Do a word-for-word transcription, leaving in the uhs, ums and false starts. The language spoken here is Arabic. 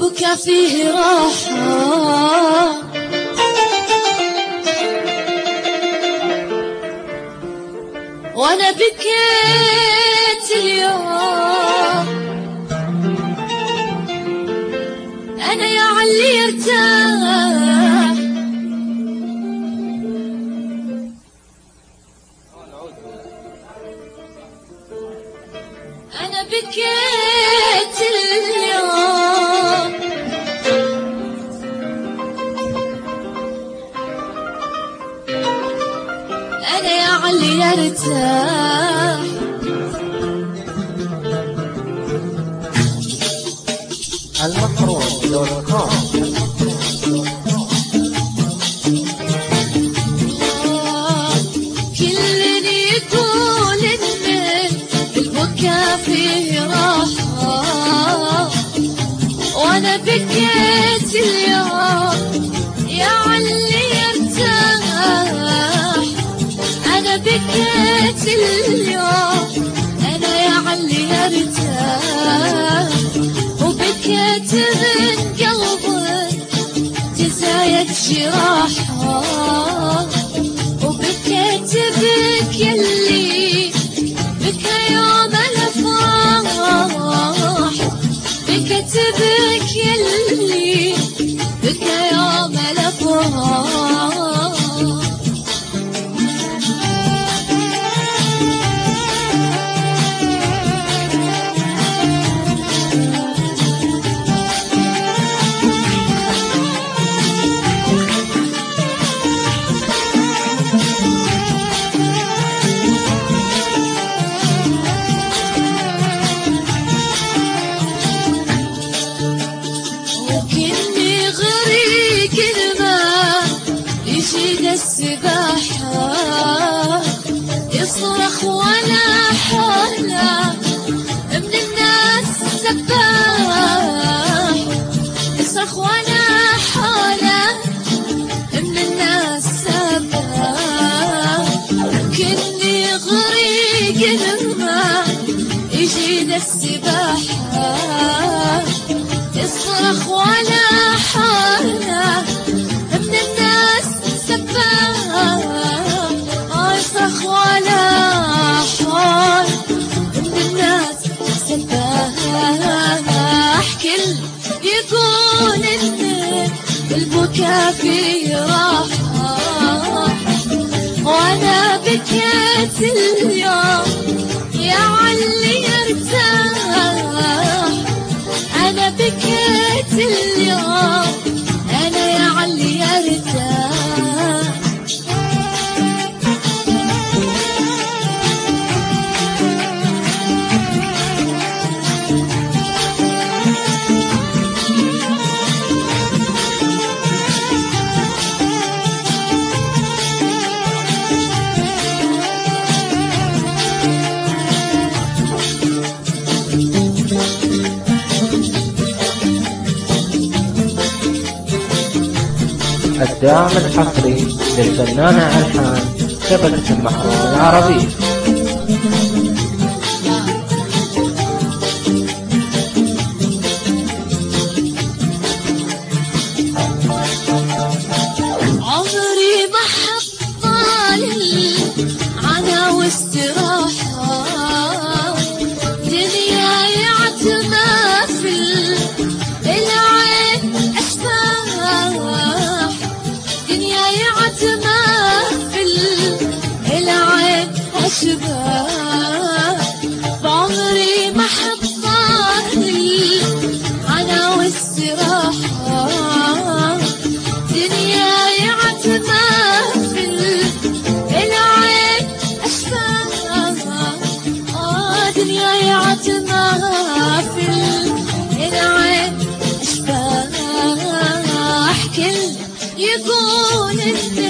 البكا فيه راحة وانا بكيت اليوم انا يا علي ارتاح انا بكيت اليوم انا يا علي ارتاح المحروم دوت كوم. كل يقول ان البكا فيه راحة وانا بكيت اليوم يا علي ارتاح انا بكيت اليوم انا يا علي ارتاح وبكيت من قلبي جزاية جراحة وبكيت بك يلي بكى يوم الافراح بكيت بك يلي بكى يوم الافراح السباحة يصرخ ولا حالة من الناس سباح يصرخ ولا حالة من الناس سباح كني غريق الماء يجيد السباحة يصرخ ولا حالة من الناس سباح يصرخ ولا حال من الناس سباح كل يقول ان البكا فيه راحة وانا بكيت اليوم يا علي ارتاح انا بكيت اليوم انا يا علي ارتاح الدعم الحصري للفنانة علحان شبكة المحروم العربي. عمري ما حط عنا واستراحة دنياي عتمة في العين أشباح دنياي عتمة في العين أشباح بعمري ما حطاني عنا واستراحة دنياي عتمة في العين أشباح دنياي عتمة في العين أشباح كل يقول انت